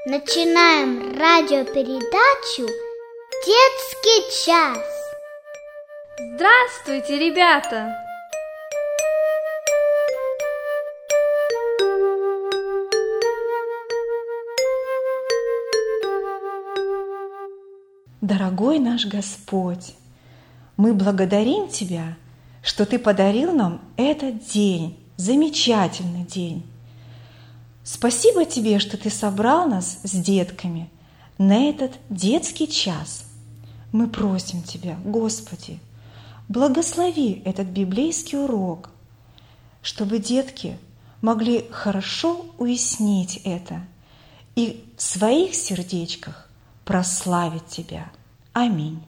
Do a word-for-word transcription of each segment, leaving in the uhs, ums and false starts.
Начинаем радиопередачу «Детский час». Здравствуйте, ребята! Дорогой наш Господь, мы благодарим Тебя, что Ты подарил нам этот день, замечательный день. Спасибо Тебе, что Ты собрал нас с детками на этот детский час. Мы просим Тебя, Господи, благослови этот библейский урок, чтобы детки могли хорошо уяснить это и в своих сердечках прославить Тебя. Аминь.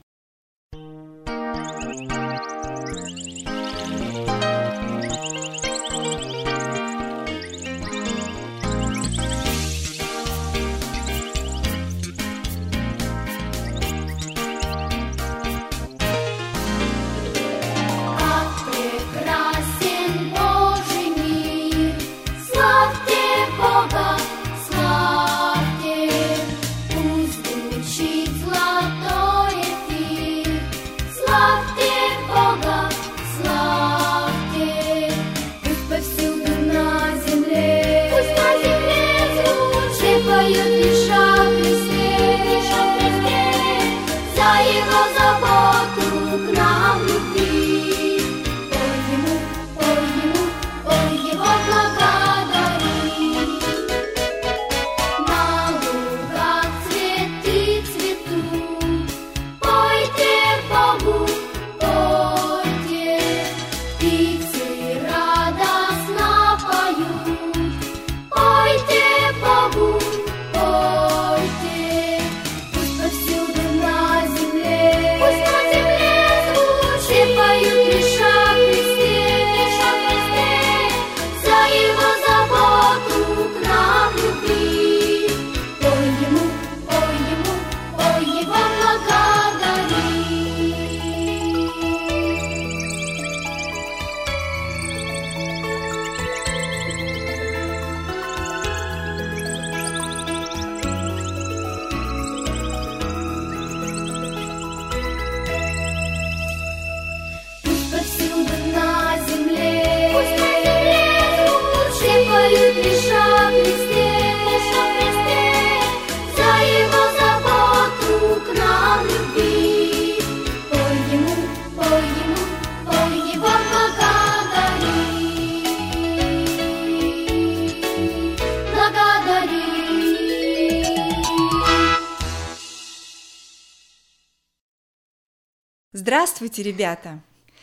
Здравствуйте, ребята!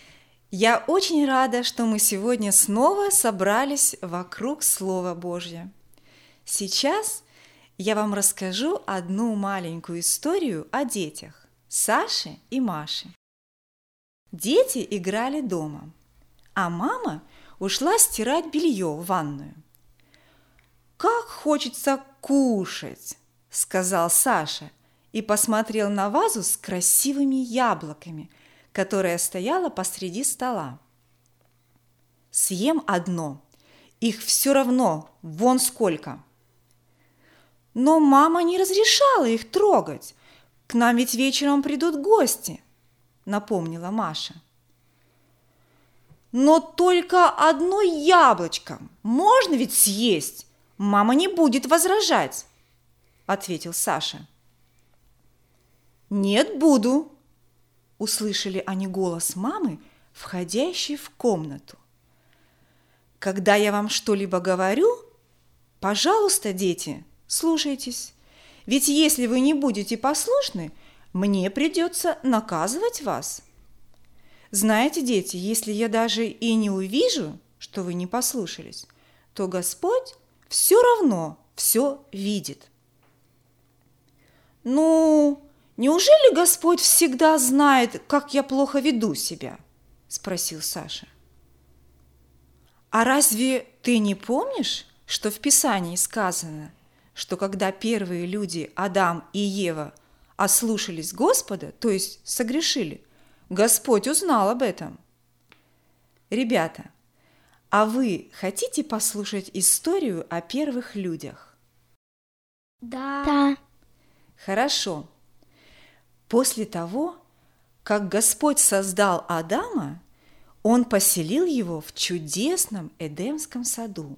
Я очень рада, что мы сегодня снова собрались вокруг Слова Божьего. Сейчас я вам расскажу одну маленькую историю о детях Саше и Маше. Дети играли дома, а мама ушла стирать белье в ванную. «Как хочется кушать!» – сказал Саша и посмотрел на вазу с красивыми яблоками, которая стояла посреди стола. «Съем одно, их все равно, вон сколько!» «Но мама не разрешала их трогать, к нам ведь вечером придут гости», – напомнила Маша. «Но только одно яблочко можно ведь съесть, мама не будет возражать», – ответил Саша. «Нет, буду», – услышали они голос мамы, входящей в комнату. «Когда я вам что-либо говорю, пожалуйста, дети, слушайтесь, ведь если вы не будете послушны, мне придется наказывать вас. Знаете, дети, если я даже и не увижу, что вы не послушались, то Господь все равно все видит». «Ну, неужели Господь всегда знает, как я плохо веду себя?» – спросил Саша. «А разве ты не помнишь, что в Писании сказано, что когда первые люди, Адам и Ева, ослушались Господа, то есть согрешили, Господь узнал об этом?» Ребята, а вы хотите послушать историю о первых людях? Да. Да. Хорошо. После того, как Господь создал Адама, Он поселил его в чудесном Эдемском саду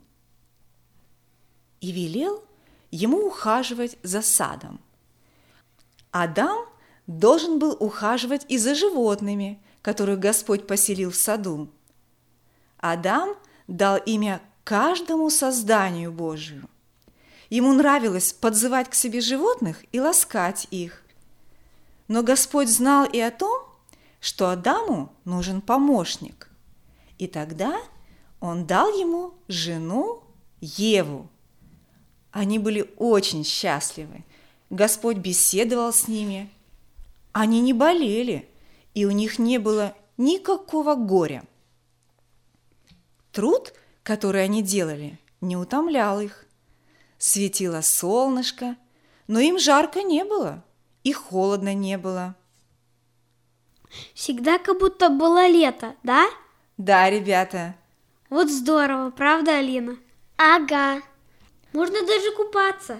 и велел ему ухаживать за садом. Адам должен был ухаживать и за животными, которых Господь поселил в саду. Адам дал имя каждому созданию Божию. Ему нравилось подзывать к себе животных и ласкать их. Но Господь знал и о том, что Адаму нужен помощник. И тогда Он дал ему жену Еву. Они были очень счастливы. Господь беседовал с ними. Они не болели, и у них не было никакого горя. Труд, который они делали, не утомлял их. Светило солнышко, но им жарко не было, и холодно не было. Всегда как будто было лето, да? Да, ребята. Вот здорово, правда, Алина? Ага. Можно даже купаться.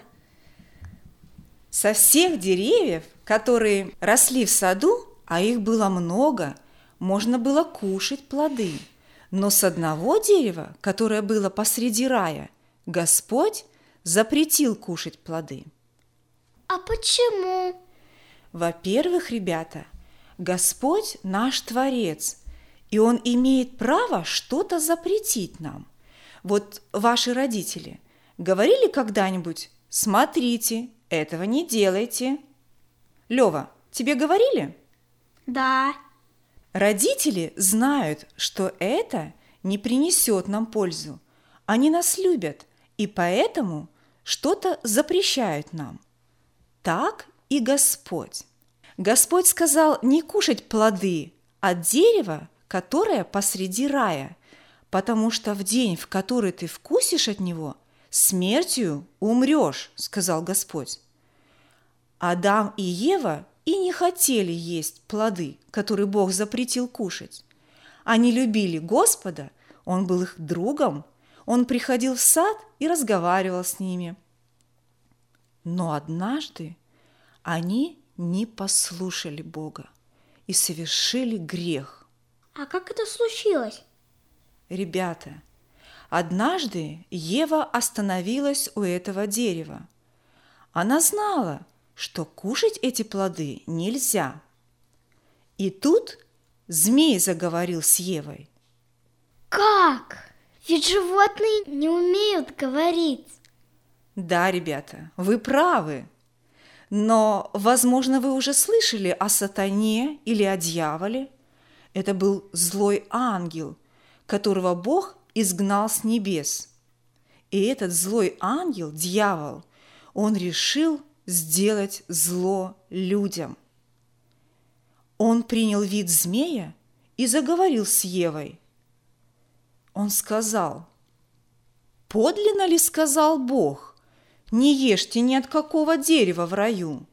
Со всех деревьев, которые росли в саду, а их было много, можно было кушать плоды. Но с одного дерева, которое было посреди рая, Господь запретил кушать плоды. А почему? Во-первых, ребята, Господь наш Творец, и Он имеет право что-то запретить нам. Вот ваши родители говорили когда-нибудь: смотрите, этого не делайте? Лёва, тебе говорили? Да. Родители знают, что это не принесет нам пользу. Они нас любят, и поэтому что-то запрещают нам. Так и Господь. Господь сказал не кушать плоды от дерева, которое посреди рая, потому что в день, в который ты вкусишь от него, смертью умрешь, сказал Господь. Адам и Ева и не хотели есть плоды, которые Бог запретил кушать. Они любили Господа, Он был их другом, Он приходил в сад и разговаривал с ними. Но однажды они не послушали Бога и совершили грех. А как это случилось? Ребята, однажды Ева остановилась у этого дерева. Она знала, что кушать эти плоды нельзя. И тут змей заговорил с Евой. Как? Ведь животные не умеют говорить. Да, ребята, вы правы. Но, возможно, вы уже слышали о сатане или о дьяволе. Это был злой ангел, которого Бог изгнал с небес. И этот злой ангел, дьявол, он решил сделать зло людям. Он принял вид змея и заговорил с Евой. Он сказал: «Подлинно ли сказал Бог, не ешьте ни от какого дерева в раю?»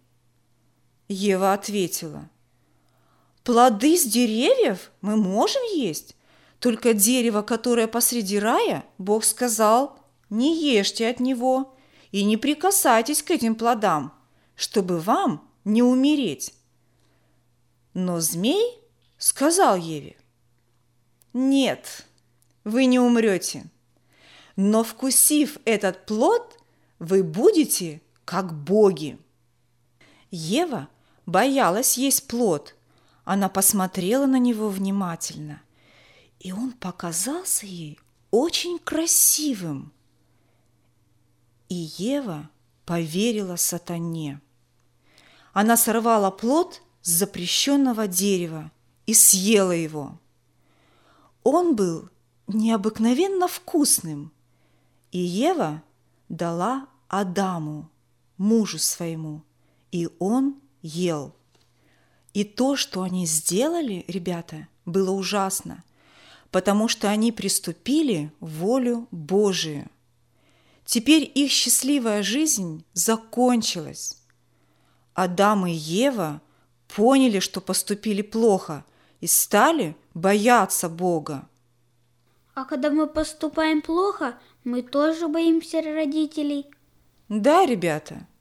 Ева ответила: «Плоды с деревьев мы можем есть, только дерево, которое посреди рая, Бог сказал, не ешьте от него и не прикасайтесь к этим плодам, чтобы вам не умереть». Но змей сказал Еве: «Нет, вы не умрете, но, вкусив этот плод, вы будете как боги». Ева боялась есть плод. Она посмотрела на него внимательно, и он показался ей очень красивым. И Ева поверила сатане. Она сорвала плод с запрещенного дерева и съела его. Он был необыкновенно вкусным, и Ева дала Адаму, мужу своему, и он ел. И то, что они сделали, ребята, было ужасно, потому что они приступили волю Божию. Теперь их счастливая жизнь закончилась. Адам и Ева поняли, что поступили плохо, и стали бояться Бога. А когда мы поступаем плохо, мы тоже боимся родителей. Да, ребята,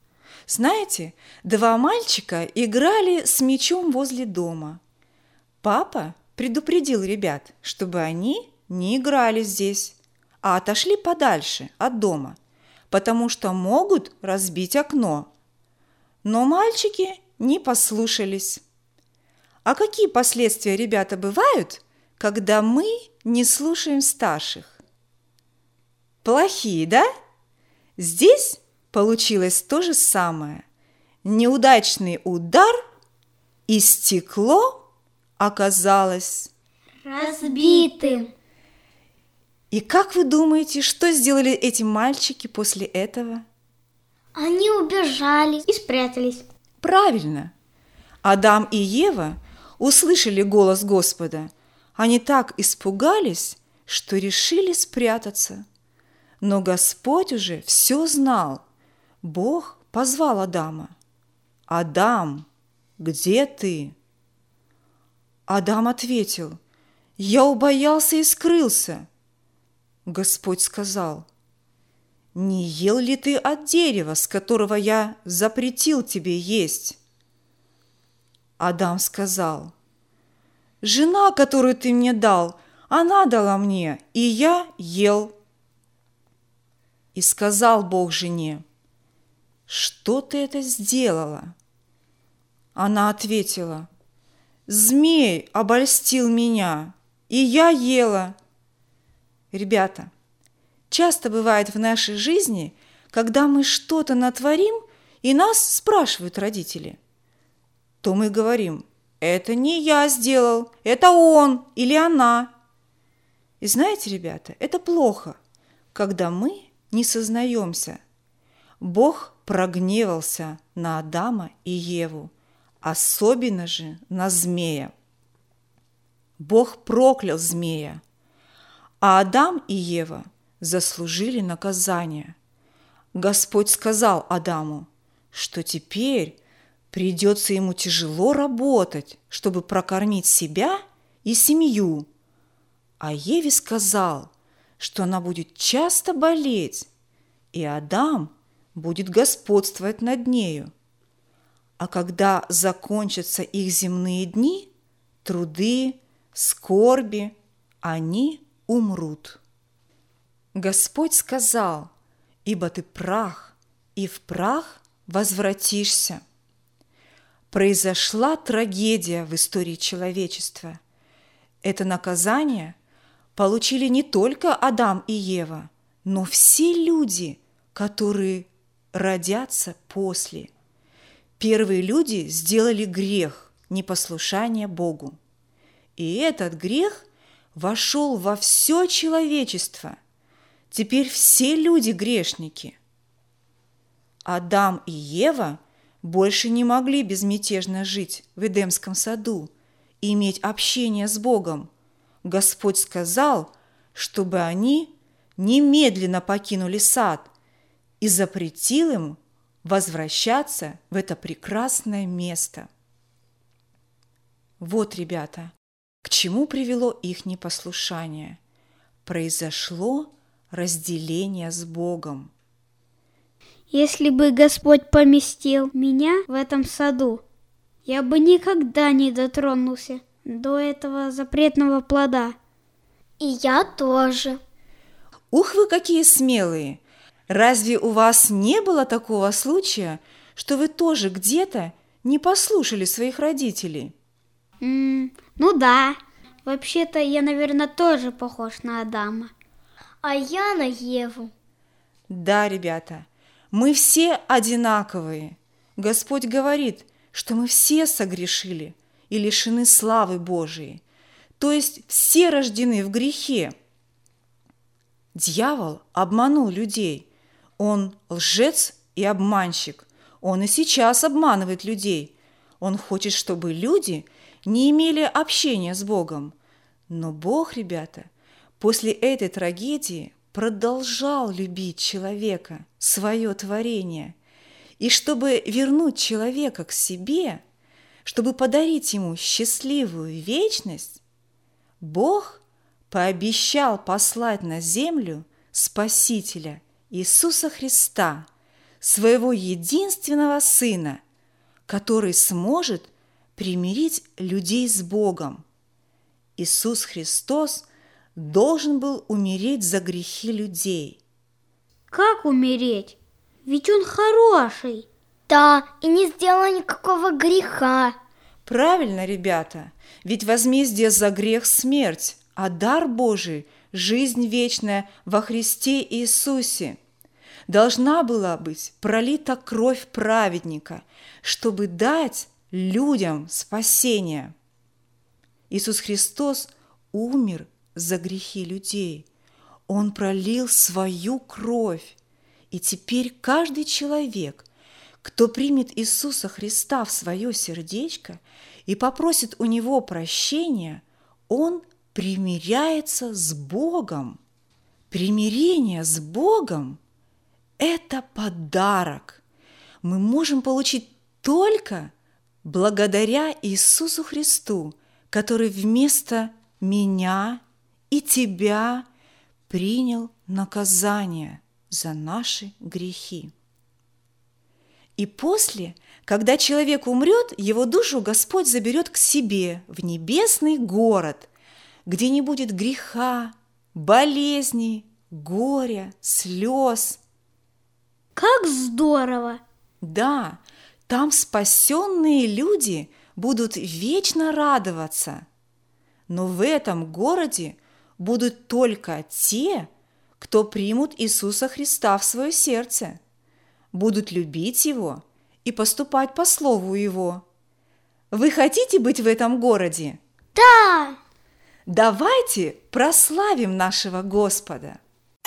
Знаете, два мальчика играли с мячом возле дома. Папа предупредил ребят, чтобы они не играли здесь, а отошли подальше от дома, потому что могут разбить окно. Но мальчики не послушались. А какие последствия, ребята, бывают, когда мы не слушаем старших? Плохие, да? Здесь получилось то же самое. Неудачный удар, и стекло оказалось разбитым. И как вы думаете, что сделали эти мальчики после этого? Они убежали и спрятались. Правильно. Адам и Ева услышали голос Господа. Они так испугались, что решили спрятаться. Но Господь уже все знал. Бог позвал Адама. «Адам, где ты?» Адам ответил: «Я убоялся и скрылся». Господь сказал: «Не ел ли ты от дерева, с которого я запретил тебе есть?» Адам сказал: «Жена, которую ты мне дал, она дала мне, и я ел». И сказал Бог жене: «Что ты это сделала?» Она ответила: «Змей обольстил меня, и я ела». Ребята, часто бывает в нашей жизни, когда мы что-то натворим, и нас спрашивают родители, то мы говорим: «Это не я сделал, это он или она». И знаете, ребята, это плохо, когда мы не сознаемся. Бог прогневался на Адама и Еву, особенно же на змея. Бог проклял змея, а Адам и Ева заслужили наказание. Господь сказал Адаму, что теперь придется ему тяжело работать, чтобы прокормить себя и семью. А Еве сказал, что она будет часто болеть, и Адам будет господствовать над нею. А когда закончатся их земные дни, труды, скорби, они умрут. Господь сказал: «Ибо ты прах, и в прах возвратишься». Произошла трагедия в истории человечества. Это наказание получили не только Адам и Ева, но все люди, которые родятся после. Первые люди сделали грех непослушания Богу. И этот грех вошел во все человечество. Теперь все люди грешники. Адам и Ева больше не могли безмятежно жить в Эдемском саду и иметь общение с Богом. Господь сказал, чтобы они немедленно покинули сад и запретил им возвращаться в это прекрасное место. Вот, ребята, к чему привело их непослушание. Произошло разделение с Богом. Если бы Господь поместил меня в этом саду, я бы никогда не дотронулся до этого запретного плода. И я тоже. Ух вы, какие смелые! Разве у вас не было такого случая, что вы тоже где-то не послушали своих родителей? М-м, ну да. Вообще-то я, наверное, тоже похож на Адама. А я на Еву. Да, ребята, мы все одинаковые. Господь говорит, что мы все согрешили и лишены славы Божией. То есть все рождены в грехе. Дьявол обманул людей. Он лжец и обманщик. Он и сейчас обманывает людей. Он хочет, чтобы люди не имели общения с Богом. Но Бог, ребята, после этой трагедии продолжал любить человека, свое творение. И чтобы вернуть человека к себе, чтобы подарить ему счастливую вечность, Бог пообещал послать на землю Спасителя Иисуса Христа, своего единственного Сына, который сможет примирить людей с Богом. Иисус Христос должен был умереть за грехи людей. Как умереть? Ведь он хороший. Да, и не сделал никакого греха. Правильно, ребята, ведь возмездие за грех – смерть, а дар Божий – жизнь вечная во Христе Иисусе. Должна была быть пролита кровь праведника, чтобы дать людям спасение. Иисус Христос умер за грехи людей. Он пролил свою кровь. И теперь каждый человек, кто примет Иисуса Христа в свое сердечко и попросит у Него прощения, он примиряется с Богом. Примирение с Богом – это подарок. Мы можем получить только благодаря Иисусу Христу, который вместо меня и тебя принял наказание за наши грехи. И после, когда человек умрет, его душу Господь заберет к себе в небесный город, где не будет греха, болезней, горя, слез. Как здорово! Да, там спасенные люди будут вечно радоваться. Но в этом городе будут только те, кто примут Иисуса Христа в свое сердце, будут любить Его и поступать по слову Его. Вы хотите быть в этом городе? Да! Давайте прославим нашего Господа!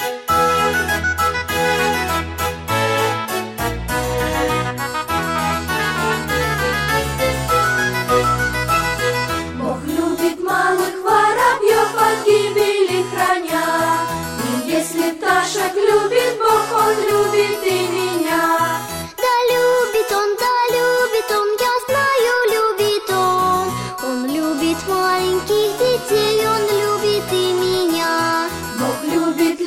Бог любит малых воробьев от гибели храня. И если пташек любит Бог, Он любит и меня. Да любит Он, да любит Он, я знаю, любит Он. Он любит маленьких детей, Он любит и меня. Бог любит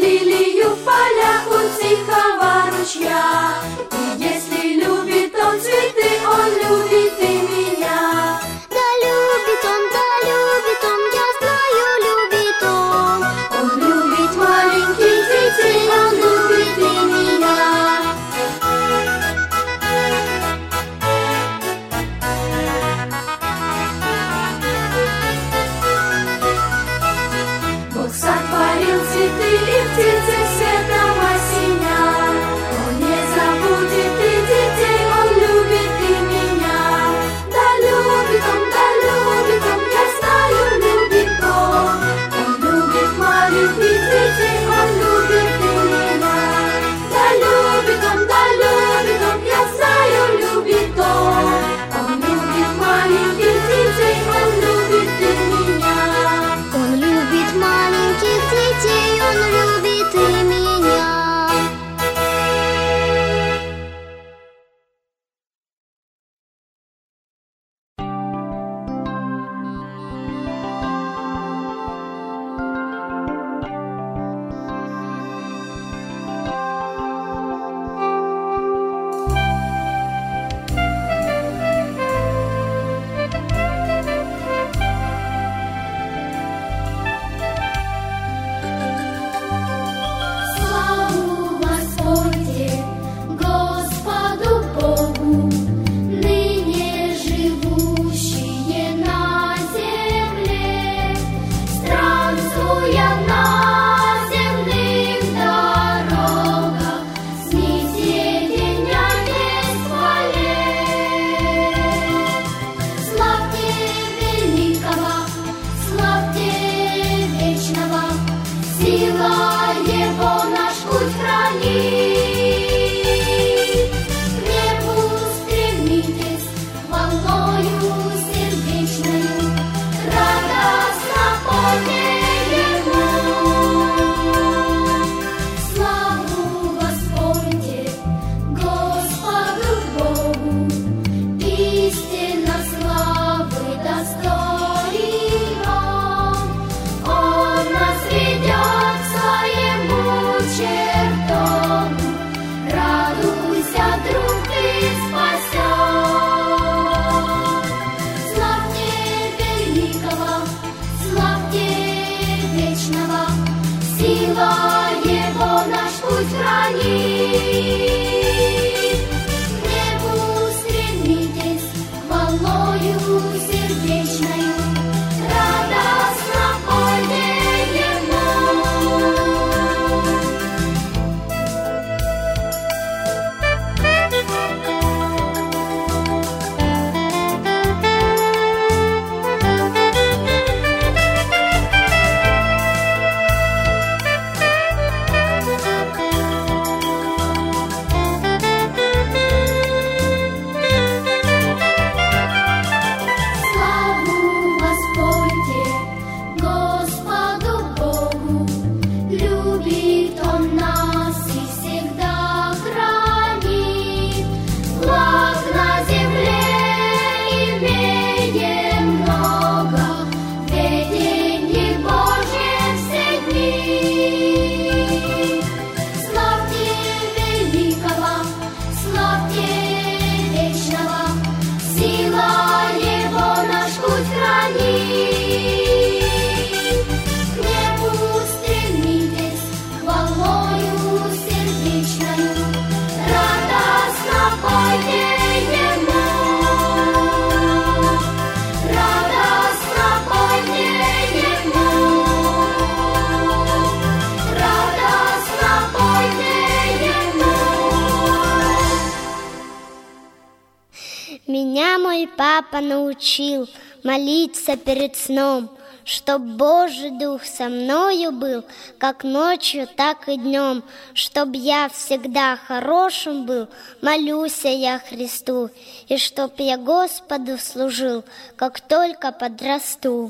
мой папа научил молиться перед сном, чтоб Божий Дух со мною был, как ночью, так и днем, чтоб я всегда хорошим был, молюся я Христу, и чтоб я Господу служил, как только подрасту.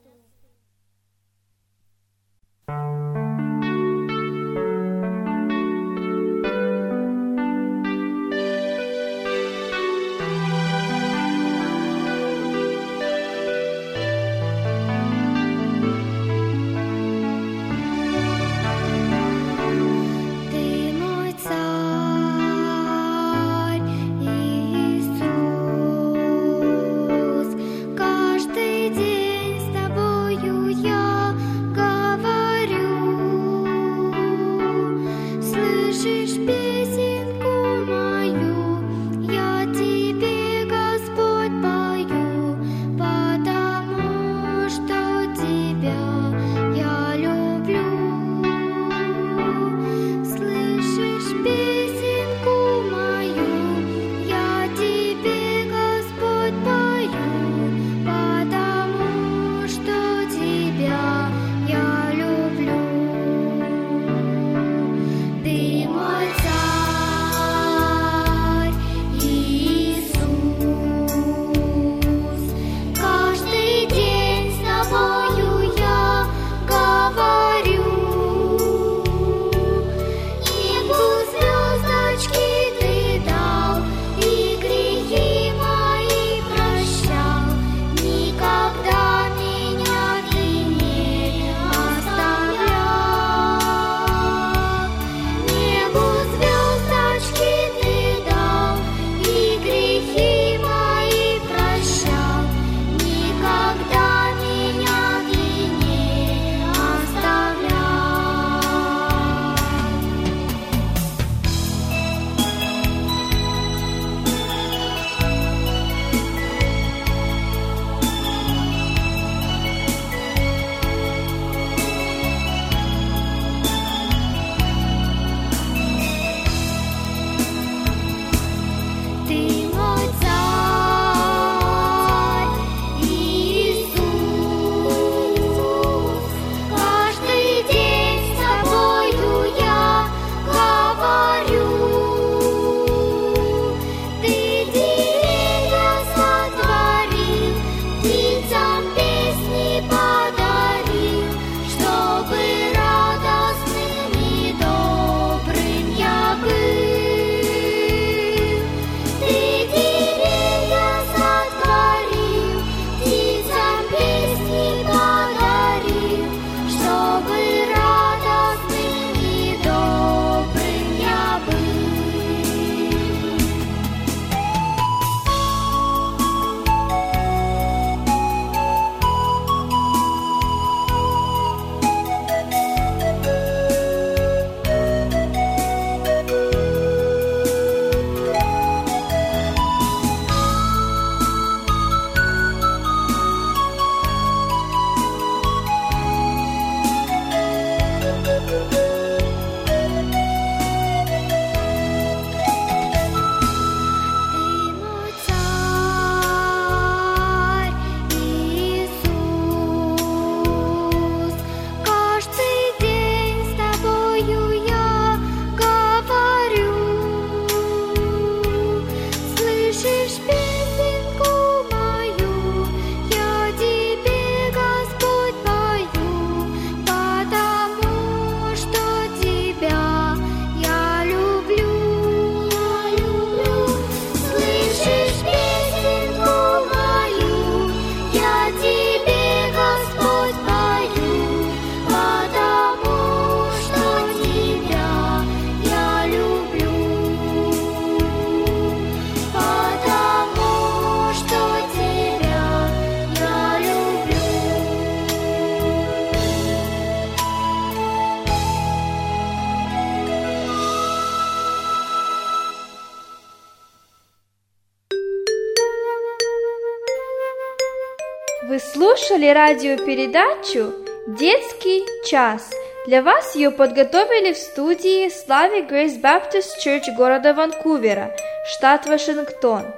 Вы слушали радиопередачу «Детский час». Для вас ее подготовили в студии Slavic Grace Baptist Church города Ванкувера, штат Вашингтон.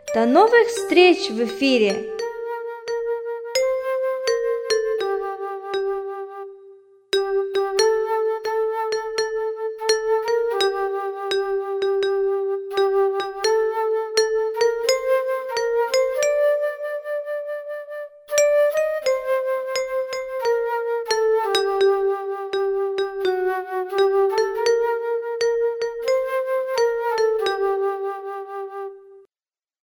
До новых встреч в эфире!